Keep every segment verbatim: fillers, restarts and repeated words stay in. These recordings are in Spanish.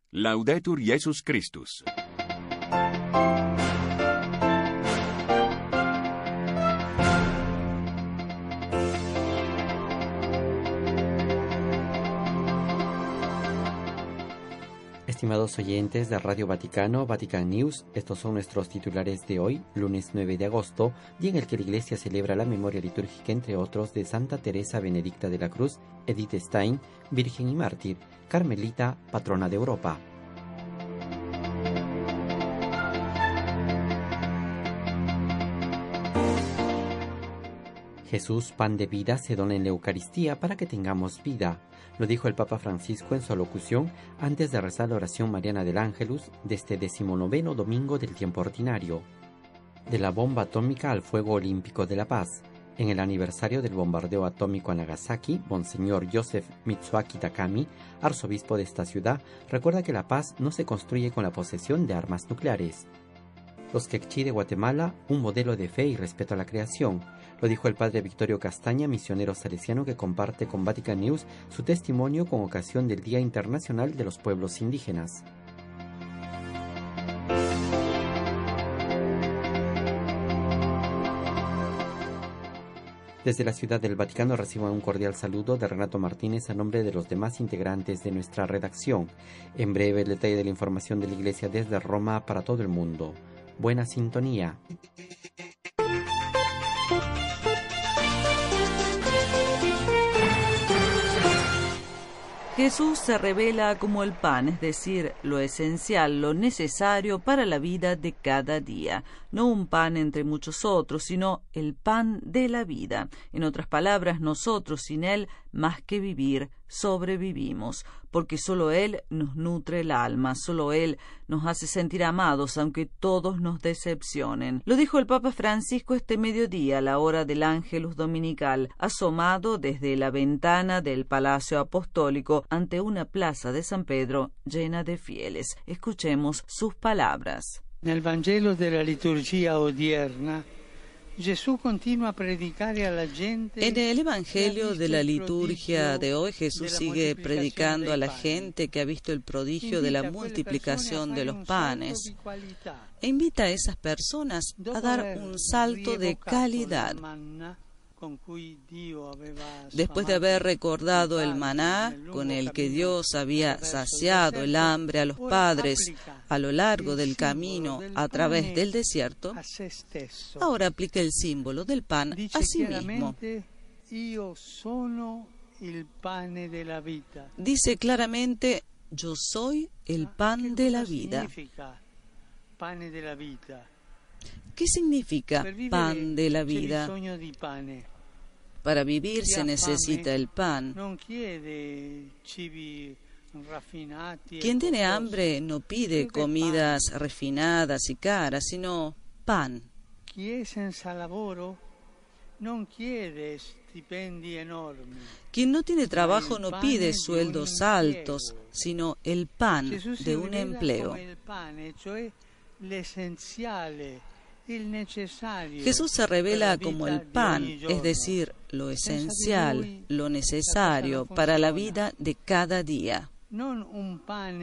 Laudetur Jesus Christus. Estimados oyentes de Radio Vaticano, Vatican News, estos son nuestros titulares de hoy, lunes nueve de agosto, día en el que la Iglesia celebra la memoria litúrgica, entre otros, de Santa Teresa Benedicta de la Cruz, Edith Stein, virgen y mártir, carmelita, patrona de Europa. Jesús, pan de vida, se dona en la Eucaristía para que tengamos vida. Lo dijo el Papa Francisco en su alocución antes de rezar la oración mariana del Ángelus de este decimonoveno domingo del tiempo ordinario. De la bomba atómica al fuego olímpico de la paz. En el aniversario del bombardeo atómico a Nagasaki, Monseñor Joseph Mitsuaki Takami, arzobispo de esta ciudad, recuerda que la paz no se construye con la posesión de armas nucleares. Los Quechí de Guatemala, un modelo de fe y respeto a la creación. Lo dijo el padre Victorio Castaña, misionero salesiano que comparte con Vatican News su testimonio con ocasión del Día Internacional de los Pueblos Indígenas. Desde la Ciudad del Vaticano reciban un cordial saludo de Renato Martínez a nombre de los demás integrantes de nuestra redacción. En breve el detalle de la información de la Iglesia desde Roma para todo el mundo. Buena sintonía. Jesús se revela como el pan, es decir, lo esencial, lo necesario para la vida de cada día. No un pan entre muchos otros, sino el pan de la vida. En otras palabras, nosotros sin Él, más que vivir, sobrevivimos, porque solo Él nos nutre el alma, solo Él nos hace sentir amados, aunque todos nos decepcionen. Lo dijo el Papa Francisco este mediodía, a la hora del Ángelus Dominical, asomado desde la ventana del Palacio Apostólico ante una plaza de San Pedro llena de fieles. Escuchemos sus palabras. Nel Vangelo della liturgia odierna, Jesús continúa a predicar a la gente. En el Evangelio de la liturgia de hoy, Jesús sigue predicando a la gente que ha visto el prodigio de la multiplicación de los panes e invita a esas personas a dar un salto de calidad. Después de haber recordado el maná con el que Dios había saciado el hambre a los padres a lo largo del camino a través del desierto, ahora aplica el símbolo del pan a sí mismo. Dice claramente, yo soy el pan de la vida. ¿Qué significa pan de la vida? Para vivir se necesita el pan. Quien tiene hambre no pide comidas refinadas y caras, sino pan. Quien no tiene trabajo no pide sueldos altos, sino el pan de un empleo. Jesús se revela como el pan, es decir, lo esencial, lo necesario para la vida de cada día. No un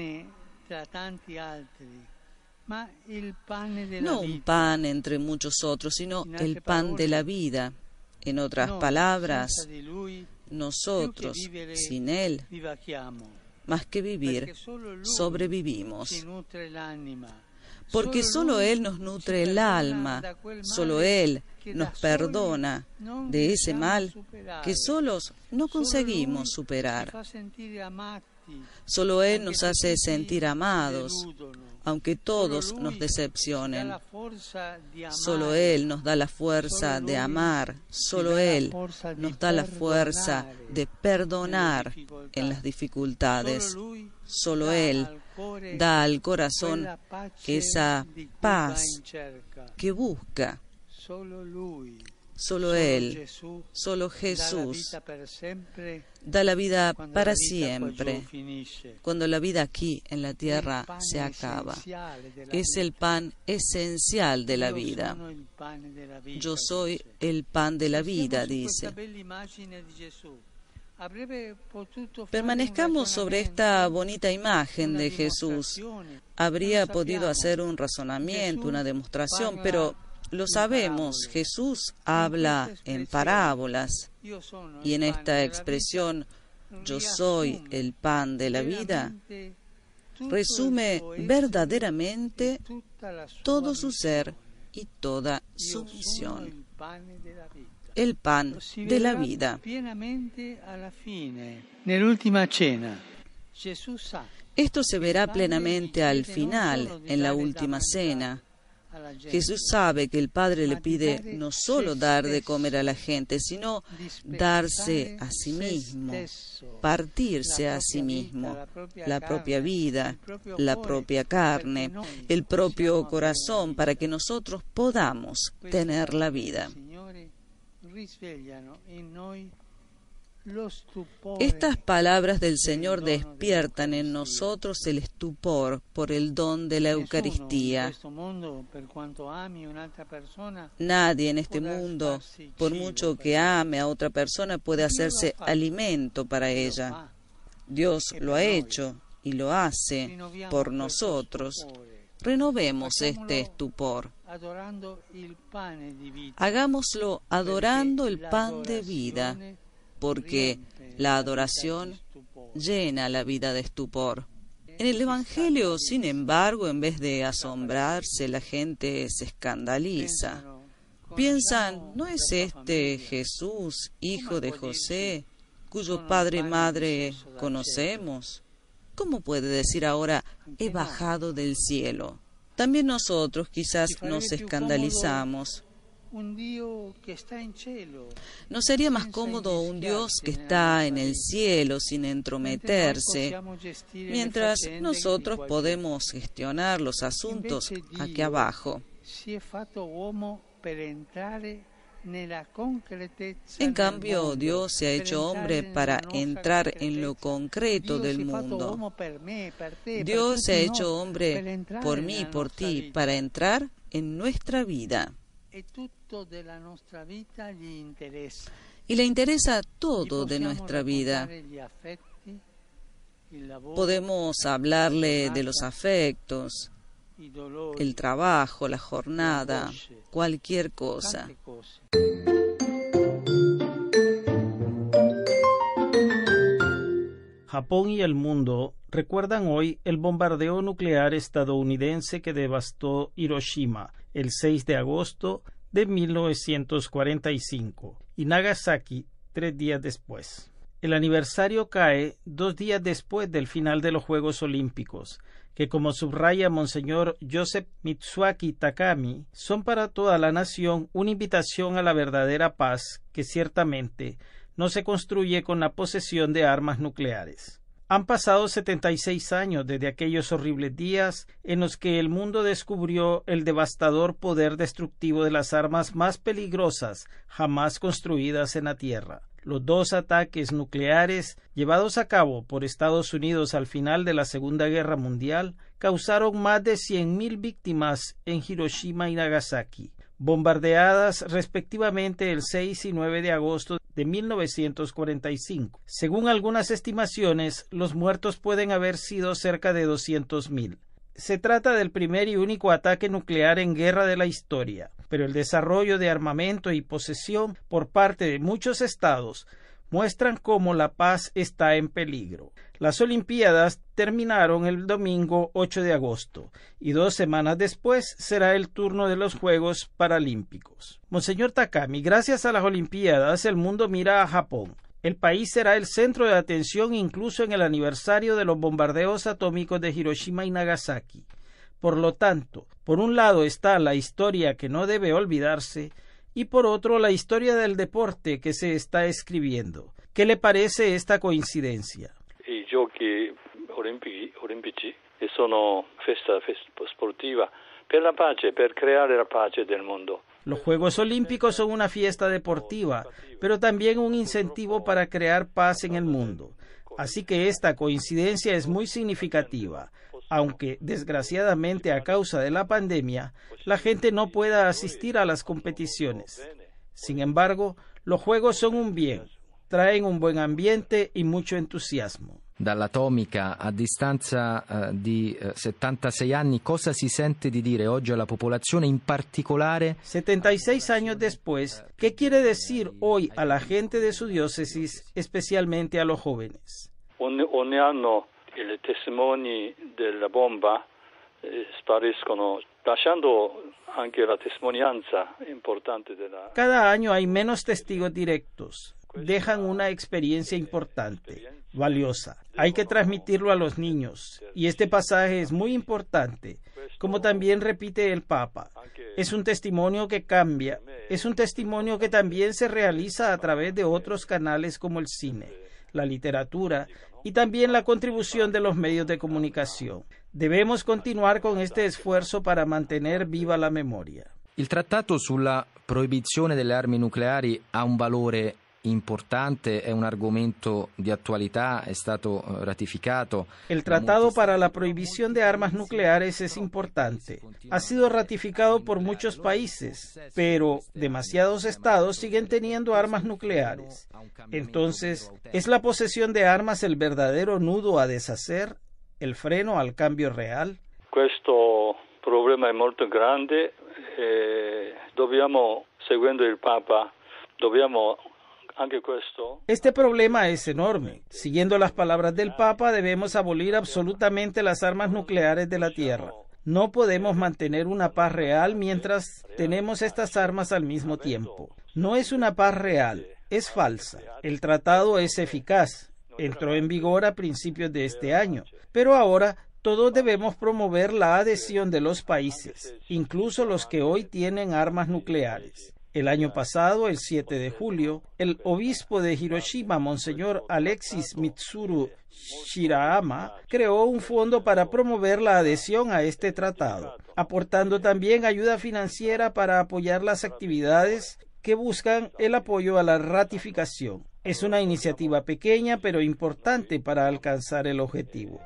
pan entre muchos otros, sino el pan de la vida. En otras palabras, nosotros, sin Él, más que vivir, sobrevivimos. Porque solo Él nos nutre el alma, solo Él nos perdona de ese mal que solos no conseguimos superar. Solo Él nos hace sentir amados, aunque todos nos decepcionen. Solo Él nos da la fuerza de amar, solo Él nos da la fuerza de perdonar en las dificultades. Solo Él da al corazón esa paz que busca. Solo Él, solo Jesús, da la vida para siempre, cuando la vida aquí en la tierra se acaba. Es el pan esencial de la vida. Yo soy el pan de la vida, dice. Permanezcamos sobre esta bonita imagen de Jesús. Habría podido hacer un razonamiento, una demostración, pero lo sabemos, Jesús habla en parábolas. Y en esta expresión, yo soy el pan de la vida, resume verdaderamente todo su ser y toda su misión. El pan de la vida. Esto se verá plenamente al final, en la última cena. Jesús sabe que el Padre le pide no solo dar de comer a la gente, sino darse a sí mismo, partirse a sí mismo, la propia vida, la propia carne, el propio corazón, para que nosotros podamos tener la vida. Estas palabras del Señor despiertan en nosotros el estupor por el don de la Eucaristía. Nadie en este mundo, por mucho que ame a otra persona, puede hacerse alimento para ella. Dios lo ha hecho y lo hace por nosotros. Renovemos este estupor. Hagámoslo adorando el pan de vida, porque la adoración llena la vida de estupor. En el Evangelio, sin embargo, en vez de asombrarse, la gente se escandaliza. Piensan, ¿no es este Jesús, hijo de José, cuyo padre y madre conocemos? ¿Cómo puede decir ahora, he bajado del cielo? También nosotros quizás nos escandalizamos. ¿No sería más cómodo un Dios que está en el cielo sin entrometerse, mientras nosotros podemos gestionar los asuntos aquí abajo? En cambio, Dios se ha hecho hombre para entrar en lo concreto del mundo. Dios se ha hecho hombre por mí y por ti, para entrar en nuestra vida. Y le interesa todo de nuestra vida. Podemos hablarle de los afectos, el trabajo, la jornada, cualquier cosa. Japón y el mundo recuerdan hoy el bombardeo nuclear estadounidense que devastó Hiroshima el seis de agosto de mil novecientos cuarenta y cinco y Nagasaki tres días después. El aniversario cae dos días después del final de los Juegos Olímpicos, que, como subraya Monseñor Joseph Mitsuaki Takami, son para toda la nación una invitación a la verdadera paz que ciertamente no se construye con la posesión de armas nucleares. Han pasado setenta y seis años desde aquellos horribles días en los que el mundo descubrió el devastador poder destructivo de las armas más peligrosas jamás construidas en la Tierra. Los dos ataques nucleares llevados a cabo por Estados Unidos al final de la Segunda Guerra Mundial causaron más de cien mil víctimas en Hiroshima y Nagasaki, bombardeadas respectivamente el seis y nueve de agosto de mil novecientos cuarenta y cinco. Según algunas estimaciones, los muertos pueden haber sido cerca de doscientos mil. Se trata del primer y único ataque nuclear en guerra de la historia, pero el desarrollo de armamento y posesión por parte de muchos estados muestran cómo la paz está en peligro. Las Olimpiadas terminaron el domingo ocho de agosto y dos semanas después será el turno de los Juegos Paralímpicos. Monseñor Takami, gracias a las Olimpiadas el mundo mira a Japón. El país será el centro de atención incluso en el aniversario de los bombardeos atómicos de Hiroshima y Nagasaki. Por lo tanto, por un lado está la historia que no debe olvidarse y por otro la historia del deporte que se está escribiendo. ¿Qué le parece esta coincidencia? I giochi olimpici sono festa sportiva per la pace, per creare la pace del mondo. Los Juegos Olímpicos son una fiesta deportiva, pero también un incentivo para crear paz en el mundo. Así que esta coincidencia es muy significativa, aunque desgraciadamente a causa de la pandemia, la gente no pueda asistir a las competiciones. Sin embargo, los Juegos son un bien, traen un buen ambiente y mucho entusiasmo. Dall'atomica, a distanza uh, di uh, settantasei anni, cosa si sente di dire oggi alla popolazione, in particolare? setenta y seis años después, ¿qué quiere decir hoy a la gente de su diócesis, especialmente a los jóvenes? Ogni, ogni anno i testimoni della bomba eh, spariscono, lasciando anche la testimonianza importante della... Cada año hay menos testigos directos. Dejan una experiencia importante, valiosa. Hay que transmitirlo a los niños. Y este pasaje es muy importante, como también repite el Papa. Es un testimonio que cambia. Es un testimonio que también se realiza a través de otros canales como el cine, la literatura y también la contribución de los medios de comunicación. Debemos continuar con este esfuerzo para mantener viva la memoria. Il trattato sulla proibizione delle armi nucleari ha un valore importante, è un argomento di attualità, è stato ratificato. El tratado para la prohibición de armas nucleares es importante. Ha sido ratificado por muchos países, pero demasiados estados siguen teniendo armas nucleares. Entonces, ¿es la posesión de armas el verdadero nudo a deshacer, el freno al cambio real? Questo problema è molto grande e dobbiamo, seguendo il Papa, dobbiamo anche questo. Este problema es enorme. Siguiendo las palabras del Papa, debemos abolir absolutamente las armas nucleares de la Tierra. No podemos mantener una paz real mientras tenemos estas armas al mismo tiempo. No es una paz real, es falsa. El tratado es eficaz. Entró en vigor a principios de este año, pero ahora todos debemos promover la adhesión de los países, incluso los que hoy tienen armas nucleares. El año pasado, el siete de julio, el obispo de Hiroshima, Monseñor Alexis Mitsuru Shirayama, creó un fondo para promover la adhesión a este tratado, aportando también ayuda financiera para apoyar las actividades que buscan el apoyo a la ratificación. Es una iniciativa pequeña pero importante para alcanzar el objetivo.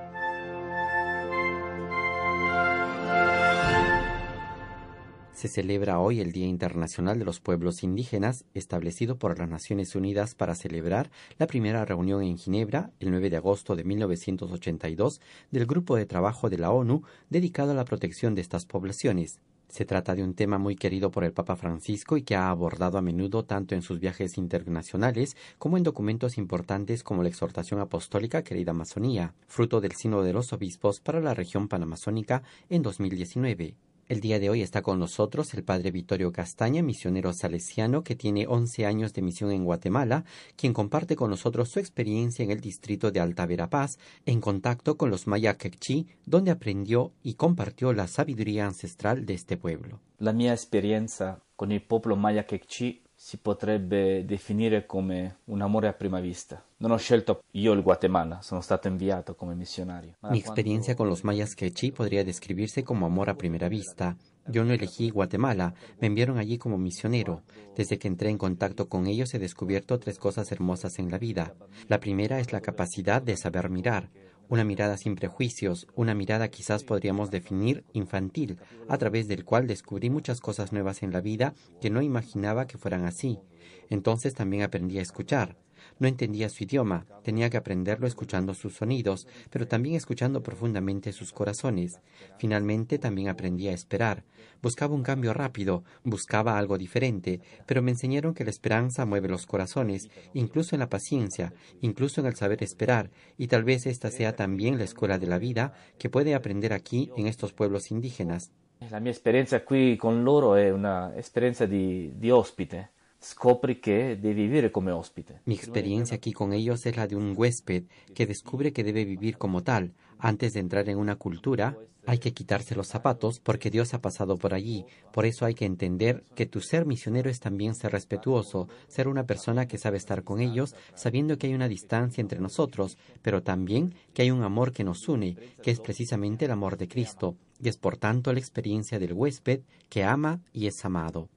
Se celebra hoy el Día Internacional de los Pueblos Indígenas, establecido por las Naciones Unidas para celebrar la primera reunión en Ginebra, el nueve de agosto de mil novecientos ochenta y dos, del Grupo de Trabajo de la ONU dedicado a la protección de estas poblaciones. Se trata de un tema muy querido por el Papa Francisco y que ha abordado a menudo tanto en sus viajes internacionales como en documentos importantes como la exhortación apostólica Querida Amazonía, fruto del Sínodo de los Obispos para la región panamazónica en dos mil diecinueve. El día de hoy está con nosotros el padre Vittorio Castaña, misionero salesiano que tiene once años de misión en Guatemala, quien comparte con nosotros su experiencia en el distrito de Alta Verapaz, en contacto con los Maya Quechí, donde aprendió y compartió la sabiduría ancestral de este pueblo. La mia esperienza con il popolo Maya Quechí si potrebbe definire come un amore a prima vista. Non ho scelto io il Guatemala, sono stato inviato come missionario. Mi experiencia con los mayas quechí podría describirse como amor a primera vista. Yo no elegí Guatemala, me enviaron allí como misionero. Desde que entré en contacto con ellos he descubierto tres cosas hermosas en la vida. La primera es la capacidad de saber mirar. Una mirada sin prejuicios, una mirada quizás podríamos definir infantil, a través del cual descubrí muchas cosas nuevas en la vida que no imaginaba que fueran así. Entonces también aprendí a escuchar. No entendía su idioma, tenía que aprenderlo escuchando sus sonidos, pero también escuchando profundamente sus corazones. Finalmente también aprendí a esperar. Buscaba un cambio rápido, buscaba algo diferente, pero me enseñaron que la esperanza mueve los corazones, incluso en la paciencia, incluso en el saber esperar, y tal vez esta sea también la escuela de la vida que puede aprender aquí en estos pueblos indígenas. La mia esperienza qui con loro è una esperienza di, di ospite. Scopri che devi vivere come ospite. Mi experiencia aquí con ellos es la de un huésped que descubre que debe vivir como tal. Antes de entrar en una cultura, hay que quitarse los zapatos porque Dios ha pasado por allí. Por eso hay que entender que tu ser misionero es también ser respetuoso, ser una persona que sabe estar con ellos, sabiendo que hay una distancia entre nosotros, pero también que hay un amor que nos une, que es precisamente el amor de Cristo. Y es por tanto la experiencia del huésped que ama y es amado.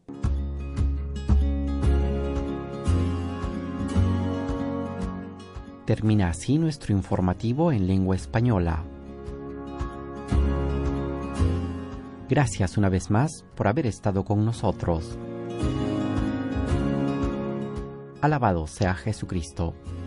Termina así nuestro informativo en lengua española. Gracias una vez más por haber estado con nosotros. Alabado sea Jesucristo.